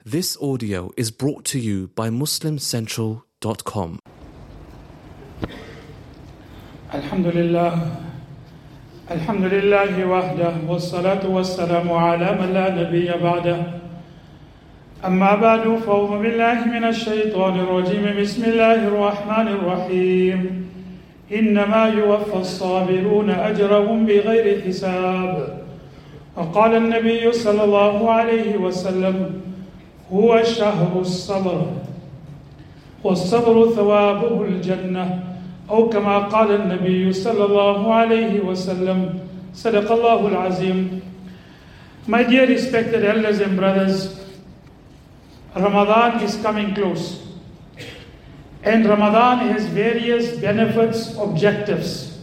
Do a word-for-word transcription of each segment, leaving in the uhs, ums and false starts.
This audio is brought to you by muslim central dot com. Alhamdulillah, Alhamdulillah wahdah, wassalatu wassalamu ala man la nabiyya ba'dah. Amma ba'du, fa'udhu billahi minash shaytanir rajim. Bismillahir rahmanir rahim. Innama yuwaffa as-sabiruna ajrahum bighayri hisab. وقال النبي صلى الله عليه وسلم هو شهر الصبر والصبر ثوابه الجنة أو كما قال النبي صلى الله عليه وسلم صدق الله العظيم. My dear respected elders and brothers, Ramadan is coming close, and Ramadan has various benefits, objectives,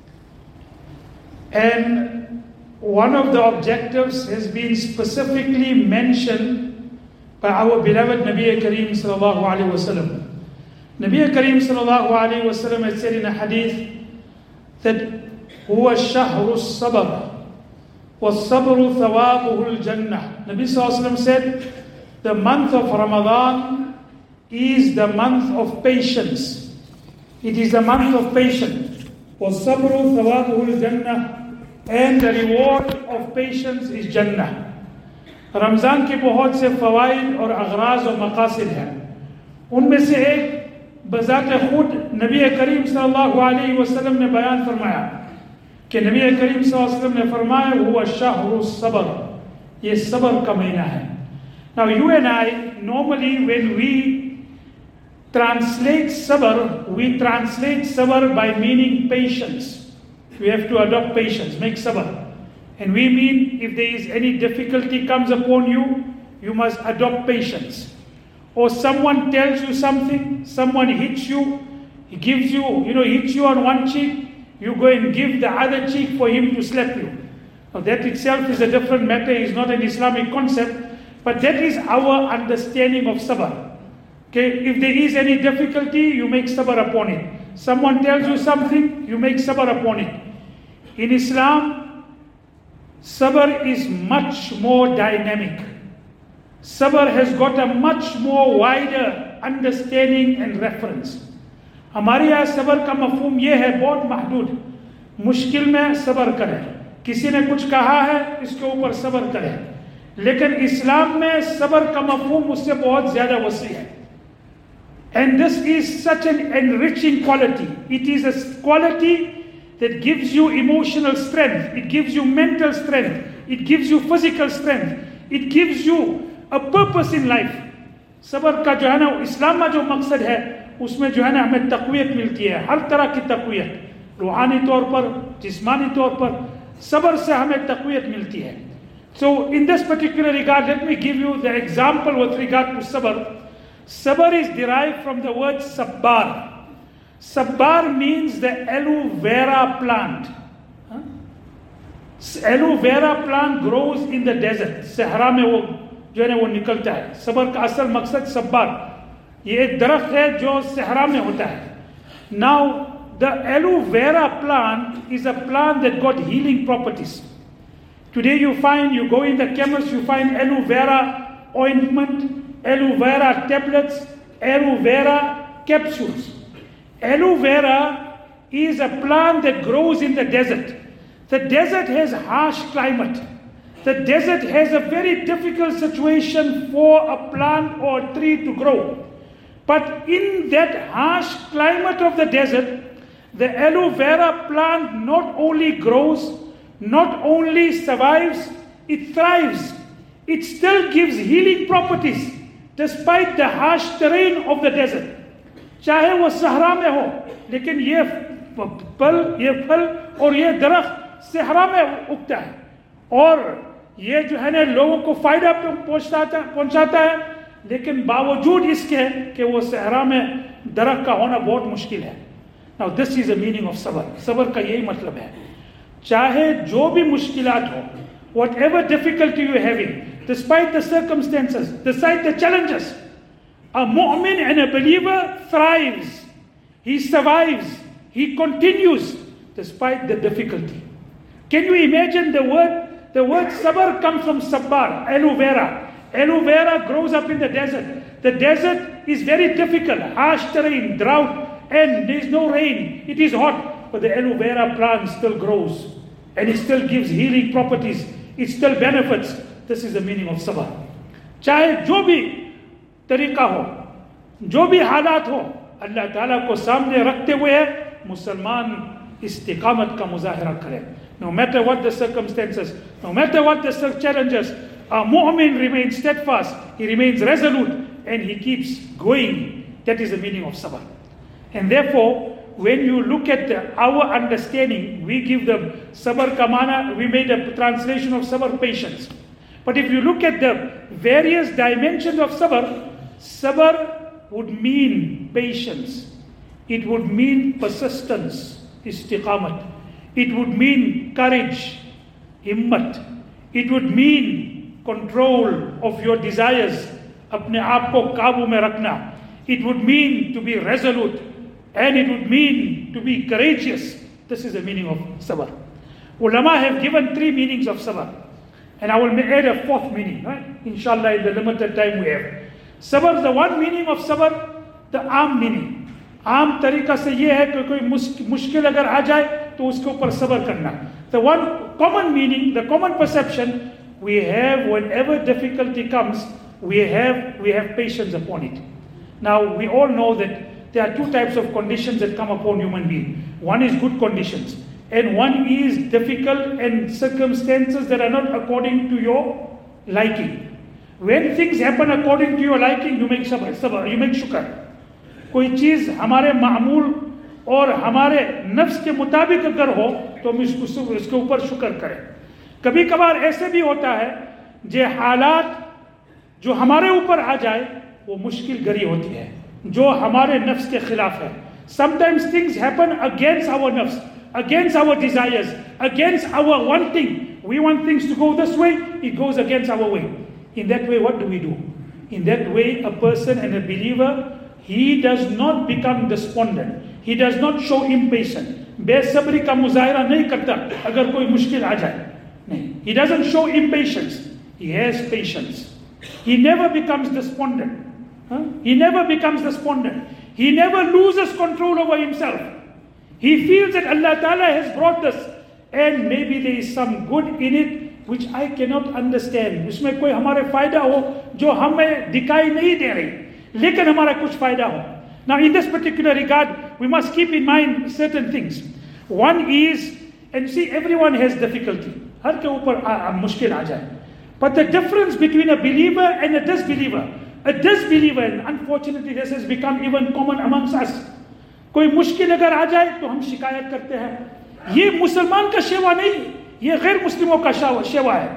and one of the objectives has been specifically mentioned by our beloved Nabi Kareem sallallahu alaihi wasallam. Nabi Kareem sallallahu alaihi wasallam had said in a hadith that huwa shahru sabr was sabru thawabuhu al-jannah. Nabi sallallahu alaihi wasallam said the month of Ramadan is the month of patience. It is the month of patience. Was sabru thawabuhu al-jannah. And the reward of patience is Jannah. Ramzan के बहुत से फ़वाइद और अग़राज़ और मक़ासिद हैं. उनमें से एक बज़ात खुद नबी करीम सल्लल्लाहु अलैहि वसल्लम ने बयान फरमाया कि नबी करीम सल्लल्लाहु अलैहि वसल्लम ने फरमाया हुआ शहरु सब्र, ये सब्र का महीना है. Now you and I, normally when we translate sabr, we translate sabr by meaning patience. We have to adopt patience, make sabr. And we mean if there is any difficulty comes upon you, you must adopt patience. Or someone tells you something, someone hits you, he gives you, you know, hits you on one cheek, you go and give the other cheek for him to slap you. Now that itself is a different matter, it's not an Islamic concept, but that is our understanding of sabr. Okay, if there is any difficulty, you make sabr upon it. Someone tells you something, you make sabr upon it. In Islam, sabr is much more dynamic. Sabr has got a much more wider understanding and reference. हमारे यहाँ सबर का मफहूम ये है बहुत महदूद. मुश्किल में सबर करें, किसी ने कुछ कहा है इसके ऊपर सबर करें. लेकिन इस्लाम में सबर का मफहूम उससे बहुत ज़्यादा वसी है. And this is such an enriching quality. It is a quality that gives you emotional strength, it gives you mental strength, it gives you physical strength, it gives you a purpose in life. सबर का जो है ना इस्लाम में जो मकसद है उसमें जो है ना हमें तक़वियत मिलती है, हर तरह की तक़वियत, रूहानी तौर पर, जिस्मानी तौर पर, सबर से हमें तक़वियत मिलती है. So in this particular regard, let me give you the example with regard to sabr. Sabr is derived from the word sabbar. Sabbar means the aloe vera plant. Huh? Aloe vera plant grows in the desert. Sahara में वो जो है ना वो निकलता है. सबर का असल मकसद सब्बार, ये एक दरख्त है जो सहरा में होता है. Now the aloe vera plant is a plant that got healing properties. Today you find, you go in the chemist, you find aloe vera ointment, aloe vera tablets, aloe vera capsules. Aloe vera is a plant that grows in the desert. The desert has harsh climate. The desert has a very difficult situation for a plant or a tree to grow. But in that harsh climate of the desert, the aloe vera plant not only grows, not only survives, it thrives. It still gives healing properties despite the harsh terrain of the desert. चाहे वो सहरा में हो, लेकिन ये फल ये फल और ये दरख्त सहरा में उगता है और ये जो है ना लोगों को फायदा पहुंचाता पहुंचाता है. लेकिन बावजूद इसके कि वो सहरा में दरख्त का होना बहुत मुश्किल है. Now this is the meaning of sabr. सबर का यही मतलब है. चाहे जो भी मुश्किलात हो, whatever difficulty you are having, despite the circumstances, despite the challenges, a mu'min and a believer thrives. He survives. He continues despite the difficulty. Can you imagine the word? The word sabr comes from sabbar, aloe vera. Aloe vera grows up in the desert. The desert is very difficult, harsh terrain, drought, and there is no rain. It is hot, but the aloe vera plant still grows, and it still gives healing properties. It still benefits. This is the meaning of sabr. चाहे जो भी तरीका हो, जो भी हालात हो, अल्लाह ताला को सामने रखते हुए मुसलमान इस्तिकामत का मुजाहिरा करे. No matter what the circumstances, no matter what the challenges, a mu'min remains steadfast, he remains resolute, and he keeps going. That is the meaning of sabr. And therefore, when you look at the, our understanding, we give the sabr kamana, we made a translation of sabr, patience. But if you look at the various dimensions of sabr, sabr would mean patience. It would mean persistence, istiqamat. It would mean courage, himmat. It would mean control of your desires, apne aap ko kabu mein rakhna. It would mean to be resolute, and it would mean to be courageous. This is the meaning of sabr. Ulama have given three meanings of sabr, and I will add a fourth meaning, right? Inshallah, in the limited time we have. Sabr, the one meaning of sabr, the aam meaning. आम तरीका से ये है कि कोई मुश्किल अगर आ जाए तो उसके ऊपर सब्र करना. The one common meaning, the common perception we have whenever difficulty comes, we have we have patience upon it. Now we all know that there are two types of conditions that come upon human being. One is good conditions, and one is difficult and circumstances that are not according to your liking. When things happen according to your liking, you make sabr, sabr, you make shukr. कोई चीज़ हमारे मामूल और हमारे नफ्स के मुताबिक अगर हो तो हम इसको इसके ऊपर शुक्र करें. कभी कभार ऐसे भी होता है जो हालात जो हमारे ऊपर आ जाए वो मुश्किल गरी होती है, जो हमारे नफ्स के खिलाफ है. Sometimes things happen against our nafs, against our desires, against our wanting. We want things to go this way, it goes against our way. In that way, what do we do? In that way, a person and a believer, he does not become despondent. He does not show impatience. बेसब्री का मुजाहिरा नहीं करता अगर कोई मुश्किल आ जाए. नहीं. He doesn't show impatience. He has patience. He never becomes despondent. Huh? He never becomes despondent. He never loses control over himself. He feels that Allah Ta'ala has brought this, and maybe there is some good in it which I cannot understand. उसमें कोई हमारे फायदा हो जो हमें दिखाई नहीं दे रही, लेकिन हमारा कुछ फायदा हो. Now in this particular regard, we must keep in mind certain things. One is, and see, everyone has difficulty. हर के ऊपर मुश्किल आ जाए. But the difference between a believer and a disbeliever, a disbeliever, and unfortunately this has become even common amongst us. कोई मुश्किल अगर आ जाए तो हम शिकायत करते हैं. ये मुसलमान का शेवा नहीं, ये गैर मुस्लिमों का शेवा है.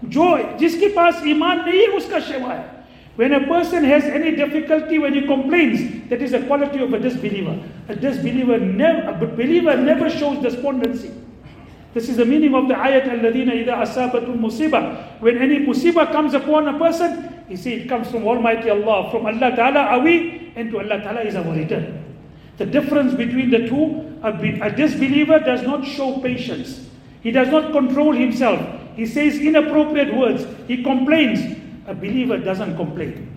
जो जिसके पास ईमान नहीं है उसका शेवा है. When a person has any difficulty, when he complains, that is a quality of a disbeliever. A disbeliever never, a believer never shows despondency. This is the meaning of the ayat, الَّذِينَ إِذَا أَصَابَتُمْ مُصِيبَةٌ. When any musibah comes upon a person, he says it comes from Almighty Allah. From Allah Ta'ala are we, and to Allah Ta'ala is our return. The difference between the two, a, a disbeliever does not show patience. He does not control himself. He says inappropriate words. He complains. A believer doesn't complain.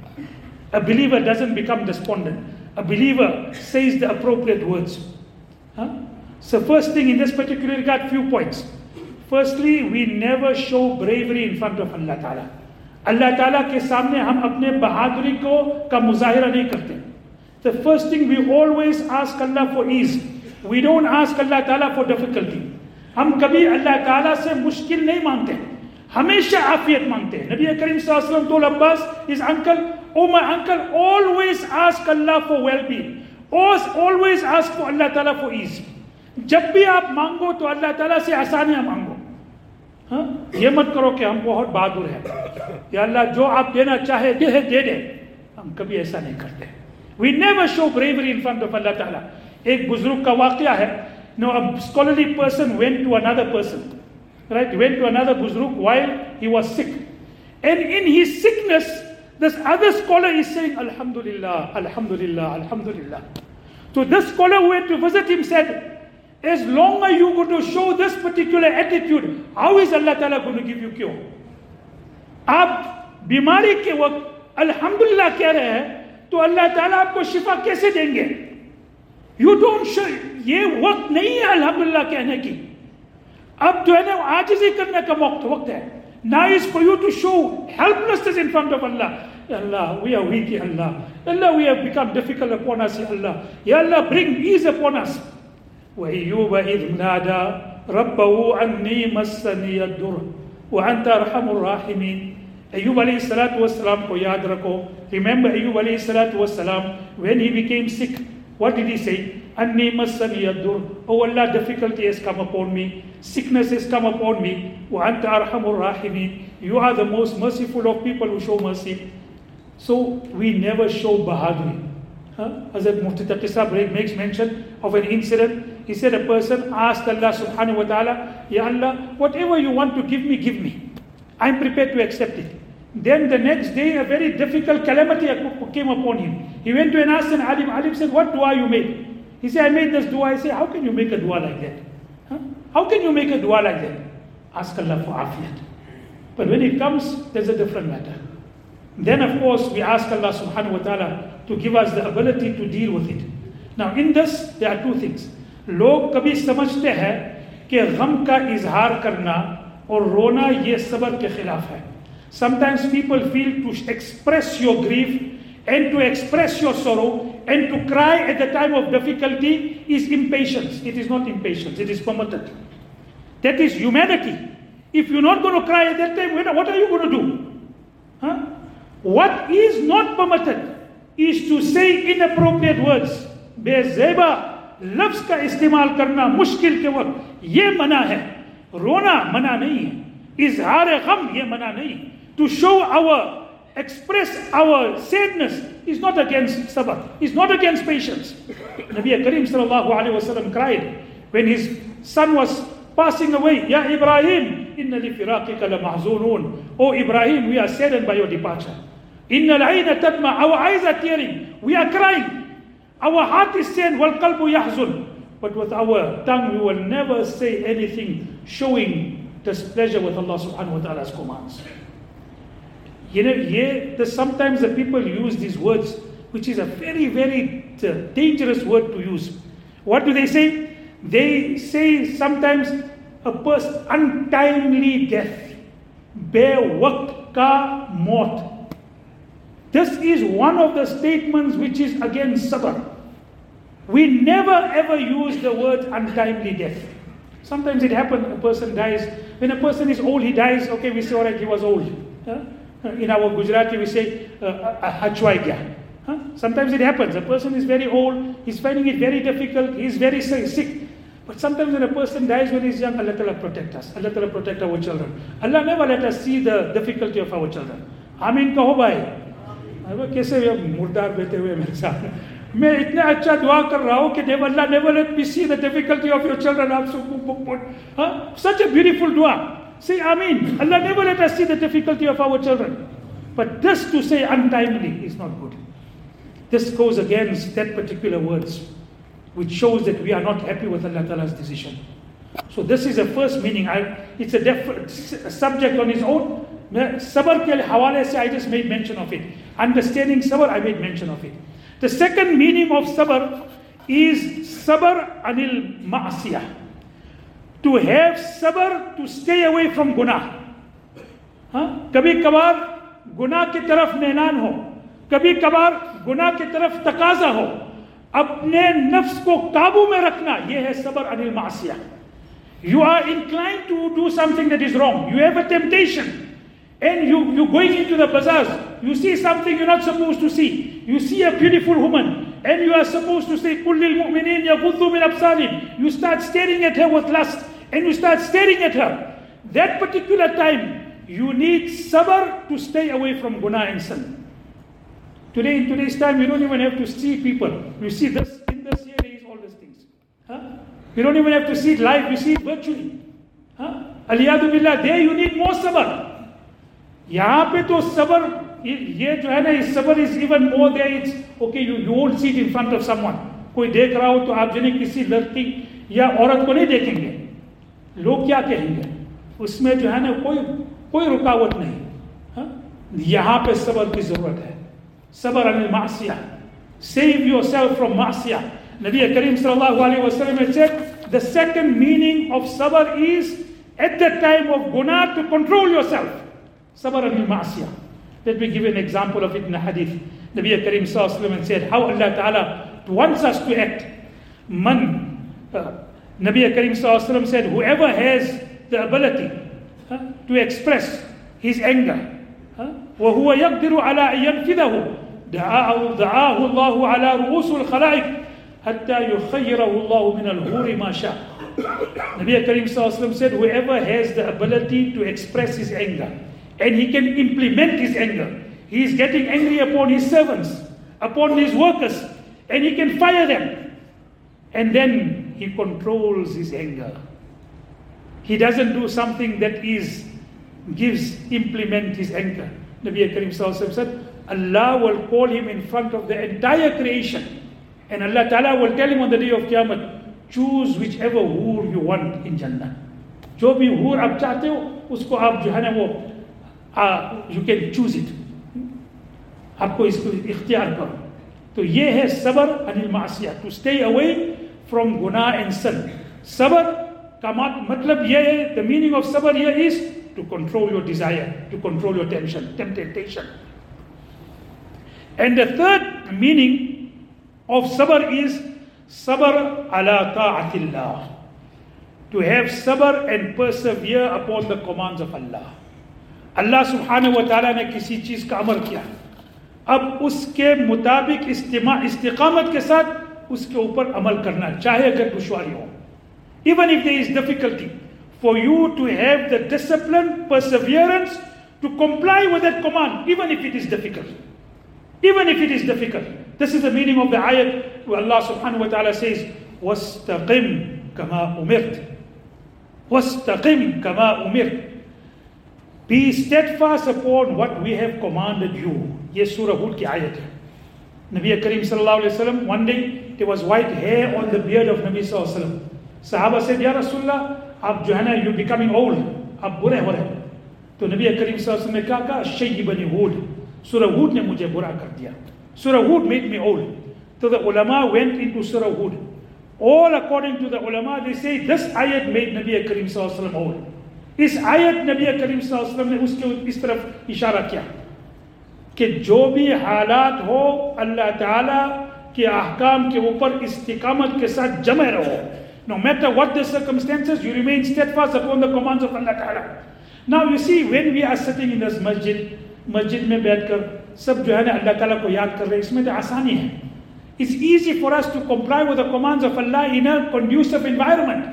A believer doesn't become despondent. A believer says the appropriate words. Huh? So first thing in this particular regard, few points. Firstly, we never show bravery in front of Allah Ta'ala. Allah Ta'ala के सामने हम अपने बहादुरी को का मुजाहिरा नहीं करते. The first thing we always ask Allah for ease. We don't ask Allah Ta'ala for difficulty. हम कभी Allah Ta'ala से मुश्किल नहीं मांगते. हमेशा आफियत मांगते हैं. नबी करीम सल्लल्लाहु अलैहि वसल्लम told Abbas, his uncle, oh my uncle, always ask Allah for well-being. Always ask for Allah Ta'ala for ease. जब भी आप मांगो तो अल्लाह ताला से आसानियां मांगो. हाँ, ये मत करो कि हम बहुत बहादुर हैं, या अल्लाह जो आप देना चाहे दे दे दे. हम कभी ऐसा नहीं करते. We never show bravery in front of Allah Ta'ala. एक बुजुर्ग का वाक़या है. No, a scholarly person went to another person. Right, went to another buzruk while he was sick, and in his sickness, this other scholar is saying, Alhamdulillah, Alhamdulillah, Alhamdulillah. So this scholar who went to visit him said, as long as you going to show this particular attitude, how is Allah Ta'ala going to give you cure? आप बीमारी के वक्त अल्हम्दुलिल्लाह कह रहे हैं तो अल्लाह ताला आपको शिफा कैसे देंगे? यू डोंट शो, ये वक्त नहीं है अल्हम्दुलिल्लाह कहने की। अब जो है ना आजिज़ी करने का वक्त वक्त है। Now is for you to show helplessness in front of Allah. Allah, we are weak, Ya Allah. Allah, we have become difficult upon us, Ya Allah. Ya Allah, bring ease upon us. وَأَيُّوبَ إِذْ نَادَى رَبَّهُ أَنِّي مَسَّنِيَ الضُّرُّ وَأَنْتَ أَرْحَمُ الرَّاحِمِينَ. Ayyub alayhi salatu wassalam ko yaad rakho. Remember Ayyub alayhi salatu wassalam, when he became sick, what did he say? Anni massani ad-dur. Oh Allah, difficulty has come upon me, sickness has come upon me. Wa anta arhamur rahimin. You are the most merciful of people who show mercy. So we never show bahadri. Huh? Hazrat Mufti Taqi Sahib makes mention of an incident. He said a person asked Allah subhanahu wa ta'ala, Ya Allah, whatever you want to give me, give me. I'm prepared to accept it. Then the next day, a very difficult calamity came upon him. He went to an asked an alim. Alim said, what dua you made? He said, I made this dua. I say, how can you make a dua like that? Huh? How can you make a dua like that? Ask Allah for afiyat. But when it comes, there's a different matter. Then of course, we ask Allah subhanahu wa ta'ala to give us the ability to deal with it. Now in this, there are two things. लोग कभी समझते हैं कि गम का इजहार करना और रोना ये सब्र के खिलाफ है. Sometimes people feel to express your grief and to express your sorrow and to cry at the time of difficulty is impatience. It is not impatience, it is permitted. That is humanity. If you're not going to cry at that time, what are you going to do? Huh? What is not permitted is to say inappropriate words. बेज़ेबा लफ्ज़ का इस्तेमाल करना मुश्किल के वक्त ये मना है. रोना मना नहीं है. इजहार गम ये मना नहीं. To show our, express our sadness is not against sabr, is not against patience. Nabi Kareem sallallahu alayhi wa sallam cried when his son was passing away. Ya Ibrahim, inna li firaqika la mahzunun. Oh Ibrahim, we are saddened by your departure. Inna al-ayna tadma, our eyes are tearing. We are crying. Our heart is sad, wal qalbu yahzun. But with our tongue we will never say anything showing displeasure with Allah subhanahu wa ta'ala's commands. You know, yeah, the, sometimes the people use these words, which is a very, very uh, dangerous word to use. What do they say? They say sometimes a person, untimely death, be-waqt ka maut. This is one of the statements which is against sabr. We never ever use the word untimely death. Sometimes it happens, a person dies. When a person is old, he dies, okay, we say, all right, he was old. Huh? In our Gujarati, we say, hachwai gya. Huh? Sometimes it happens. A person is very old, he's finding it very difficult, he's very sick. But sometimes when a person dies when he's young, Allah Ta'ala protect us. Allah Ta'ala protect our children. Allah never let us see the difficulty of our children. Amin kaho bhai. कैसे मुर्दार बैठे हुए मेरे साथ. मैं इतना अच्छा दुआ कर रहा हूँ कि Allah never let me see the difficulty of your children. Huh? Such a beautiful dua. Say Ameen. Allah never let us see the difficulty of our children. But this to say untimely is not good. This goes against that particular words, which shows that we are not happy with Allah Ta'ala's decision. So this is a first meaning. I, it's a, def, a subject on its own. Sabr ke hawale se I just made mention of it. Understanding sabr, I made mention of it. The second meaning of sabr is sabr anil ma'asiyah. To have sabr, to stay away from guna. हाँ? कभी कभार गुनाह की तरफ मैलान हो, कभी कभार गुनाह की तरफ तकाजा हो, अपने नफ्स को काबू में रखना, ये है सबर Anil मासिया. You are inclined to do something that is wrong. You have a temptation, and you you going into the bazaars. You see something you're not supposed to see. You see a beautiful woman, and you are supposed to say, "Qul lil mu'minin yaghuddu min absarihim." You start staring at her with lust, and you start staring at her. That particular time, you need sabr to stay away from guna and sin. Today, in today's time, you don't even have to see people. You see this, in this here is all these things. Huh? You don't even have to see it live, you see it virtually. Huh? Aliyadu billah, there you need more sabr. यहाँ पे तो सबर ये जो है ना, इस सबर is even more there. It's okay, you, you won't see it in front of someone. कोई देख रहा हो तो आप जने किसी लड़की या औरत को नहीं देखेंगे. लोग क्या कहेंगे? उसमें जो है ना कोई कोई रुकावट नहीं. हाँ? यहाँ पे सबर की जरूरत है. सबर Anil मासिया. Save yourself from ma'asiyah. Nabi Karim sallallahu alayhi wa sallam had said, the second meaning of sabr is at the time of guna to control yourself. Sabr anil ma'asiyah. Let me give you an example of it in the hadith. Nabi Karim sallallahu alayhi wa sallam had said how Allah Ta'ala wants us to act. Man, uh, Nabi Karim sallallahu alayhi wa sallam said, whoever has the ability uh, to express his anger, وَهُوَ يَقْدِرُ عَلَىٰ أَن يَنْفِذَهُ دعاه دعاه الله على رؤوس الخلائق حتى يخيره الله من الهور ما شاء. Nabi Karim sallallahu alaihi wasallam said, whoever has the ability to express his anger and he can implement his anger, he is getting angry upon his servants, upon his workers, and he can fire them, and then he controls his anger. He doesn't do something that is gives implement his anger. Nabi Karim sallallahu alaihi wasallam said, Allah will call him in front of the entire creation. And Allah Ta'ala will tell him on the day of Qiyamah, choose whichever hoor you want in Jannah. जो भी hoor आप चाहते हो, उसको आप जो है ना वो, you can choose it. आपको इसको इख्तियार करो. तो ये है सबर Anil मासिया, to stay away from guna and sin. सबर का मतलब ये है, the meaning of सबर here is to control your desire, to control your tension, temptation. And the third meaning of sabr is sabr ala ta'atillah. To have sabr and persevere upon the commands of Allah. Allah subhanahu wa ta'ala ने किसी चीज का अमर किया, अब उसके मुताबिक इस्तिमा इस्तिकामत के साथ उसके ऊपर अमल करना, चाहे अगर दुश्वारी हो. Even if there is difficulty, for you to have the discipline, perseverance to comply with that command, even if it is difficult. Even if it is difficult. This is the meaning of the ayat where Allah subhanahu wa ta'ala says, وَاسْتَقِمْ كَمَا أُمِرْتَ وَاسْتَقِمْ كَمَا أُمِرْتَ. Be steadfast upon what we have commanded you. Ye Surah Hud ki ayat hai. Nabi Karim sallallahu alayhi wa sallam, one day there was white hair on the beard of Nabi sallallahu alayhi wa sallam. Sahaba said, Ya Rasulullah, ab jo hai na, you're becoming old. Ab bure ho rahe. To Nabi Karim sallallahu alayhi wa sallam ne kaha, shayyibani Hud. Surah Hud ne mujhe bura kar diya. Surah Hud made me old. So the ulama went into Surah Hud. All according to the ulama, they say this ayat made Nabi Karim sallallahu alayhi wa sallam old. इस आयत नबी करीम सल्लल्लाहु अलैहि वसल्लम ने उसके इस तरफ इशारा किया कि जो भी हालात हो, अल्लाह ताला के अहकाम के ऊपर इस्तिकामत के साथ जमे रहो. No matter what the circumstances, you remain steadfast upon the commands of Allah Ta'ala. Now you see, when we are sitting in this masjid, masjid में बैठकर सब जो है ना अल्लाह ताला को याद कर रहे हैं, इसमें तो आसानी है. It's easy for us to comply with the commands of Allah in a conducive environment.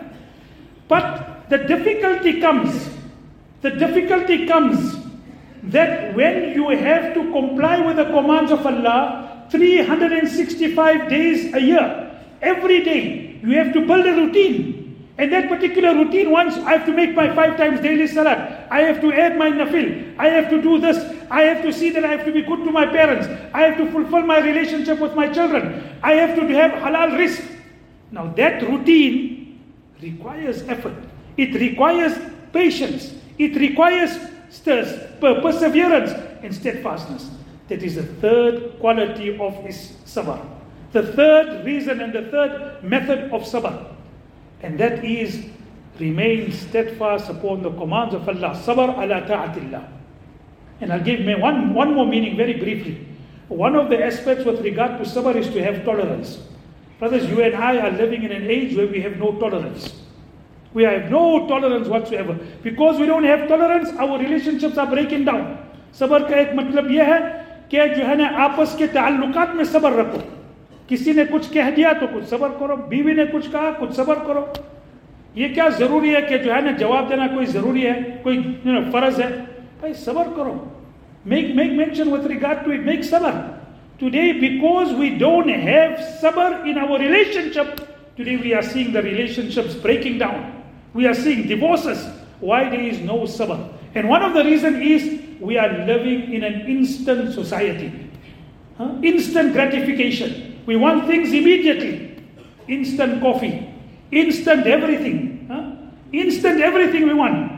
But the difficulty comes, the difficulty comes that when you have to comply with the commands of Allah three hundred sixty-five days a year, every day, you have to build a routine. And that particular routine, once I have to make my five times daily salat, I have to add my nafil, I have to do this, I have to see that I have to be good to my parents, I have to fulfill my relationship with my children, I have to have halal rizq. Now that routine requires effort. It requires patience. It requires perseverance and steadfastness. That is the third quality of his sabr. The third reason and the third method of sabr. And that is remain steadfast upon the commands of Allah. Sabr ala ta'atillah. And I'll give me one, one more meaning very briefly. One of the aspects with regard to sabr is to have tolerance. Brothers, you and I are living in an age where we have no tolerance. We have no tolerance whatsoever. Because we don't have tolerance, our relationships are breaking down. सबर का एक मतलब यह है कि जो है ना आपस के ताल्लुकात में सबर रखो. किसी ने कुछ कह दिया तो कुछ सबर करो, बीवी ने कुछ कहा कुछ सबर करो. ये क्या जरूरी है कि जो है ना जवाब देना कोई जरूरी है, कोई फर्ज है? भाई सबर करो. Make make mention with regard to it. Make sabr. Today, because we don't have sabr in our relationship, today we are seeing the relationships breaking down. We are seeing divorces. Why there is no sabr? And one of the reasons is we are living in an instant society. Huh? Instant gratification. We want things immediately. Instant coffee. Instant everything. Huh? Instant everything we want.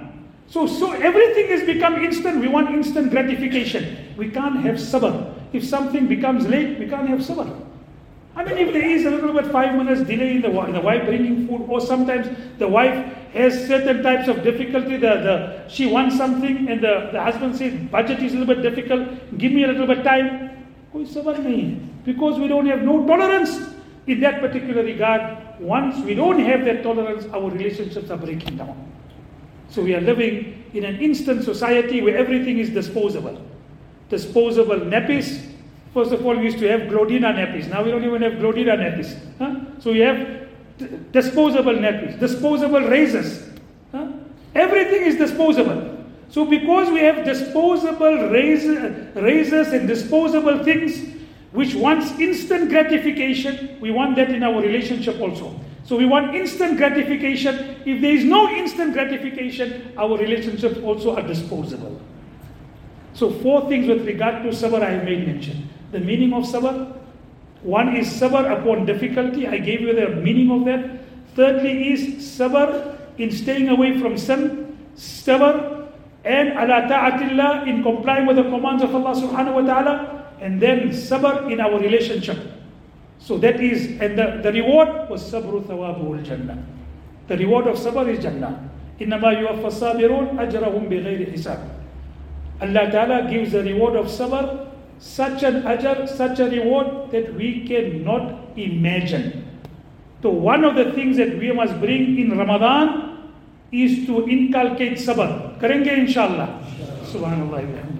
So, so everything has become instant. We want instant gratification. We can't have sabr. If something becomes late, we can't have sabr. I mean, if there is a little bit five minutes delay in the, in the wife bringing food, or sometimes the wife has certain types of difficulty, the, the she wants something and the, the husband says, budget is a little bit difficult, give me a little bit time. Koi sabr nahi. Because we don't have no tolerance in that particular regard. Once we don't have that tolerance, our relationships are breaking down. So we are living in an instant society where everything is disposable. Disposable nappies. First of all, we used to have Glodina nappies. Now we don't even have Glodina nappies. Huh? So we have d- disposable nappies, disposable razors. Huh? Everything is disposable. So because we have disposable razor, razors and disposable things, which wants instant gratification, we want that in our relationship also. So we want instant gratification. If there is no instant gratification, our relationships also are disposable. So four things with regard to sabr I have made mention. The meaning of sabr. One is sabr upon difficulty. I gave you the meaning of that. Thirdly is sabr in staying away from sin. Sabr and ala ta'atillah in complying with the commands of Allah subhanahu wa ta'ala. And then sabr in our relationship. So that is, and the, the reward was sabru thawabuhu al-jannah. The reward of sabr is Jannah. Innama yuwaffa sabirun ajrahum bighayri hisab. Allah Ta'ala gives the reward of sabr, such an ajr, such a reward that we cannot imagine. So one of the things that we must bring in Ramadan is to inculcate sabr. Karenge inshallah. Subhanallah.